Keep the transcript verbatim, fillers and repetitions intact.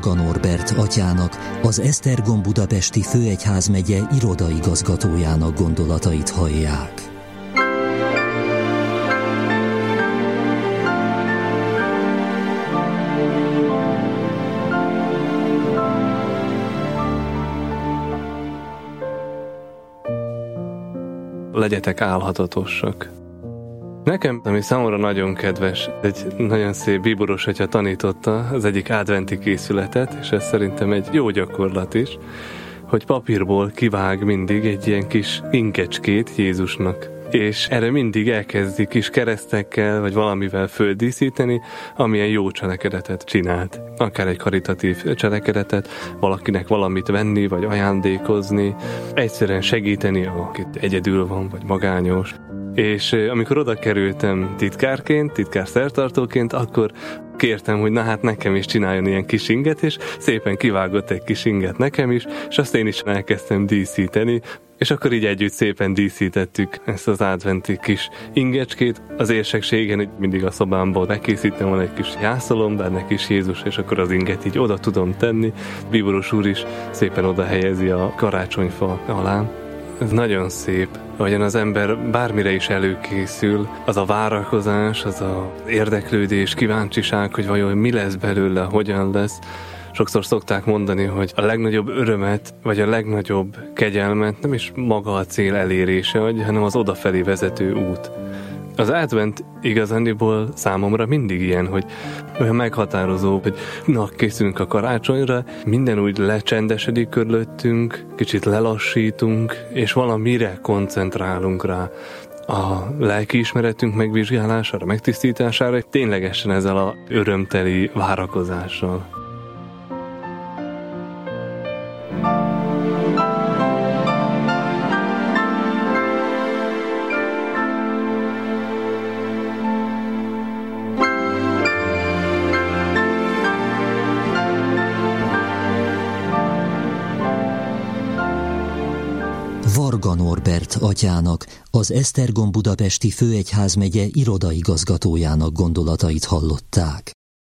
Varga Norbert atyának, az Esztergom Budapesti Főegyházmegye irodaigazgatójának gondolatait hallják. Legyetek álhatatosak. Nekem, ami számomra nagyon kedves, egy nagyon szép bíboros atya tanította az egyik adventi készületet, és ez szerintem egy jó gyakorlat is, hogy papírból kivág mindig egy ilyen kis inkecskét Jézusnak. És erre mindig elkezdi kis keresztekkel, vagy valamivel földíszíteni, amilyen jó cselekedetet csinált. Akár egy karitatív cselekedetet, valakinek valamit venni, vagy ajándékozni, egyszerűen segíteni, akit egyedül van, vagy magányos. És amikor oda kerültem titkárként, titkár szertartóként, akkor kértem, hogy na hát nekem is csináljon ilyen kis inget, és szépen kivágott egy kis inget nekem is, és azt én is elkezdtem díszíteni, és akkor így együtt szépen díszítettük ezt az adventi kis ingecskét. Az érsekségen mindig a szobámból bekészítem, van egy kis jászolom, benne kis Jézus, és akkor az inget így oda tudom tenni. Bíboros úr is szépen oda helyezi a karácsonyfa alá. Ez nagyon szép, ahogyan az ember bármire is előkészül, az a várakozás, az az érdeklődés, kíváncsiság, hogy vajon mi lesz belőle, hogyan lesz. Sokszor szokták mondani, hogy a legnagyobb örömet, vagy a legnagyobb kegyelmet nem is maga a cél elérése adja, hanem az odafelé vezető út. Az advent igazániból számomra mindig ilyen, hogy olyan meghatározó, hogy na, készülünk a karácsonyra, minden úgy lecsendesedik körülöttünk, kicsit lelassítunk, és valamire koncentrálunk rá. A lelkiismeretünk megvizsgálására, megtisztítására, ténylegesen ezzel a örömteli várakozással. Varga Norbert atyának, az Esztergom Budapesti Főegyházmegye irodaigazgatójának gondolatait hallották.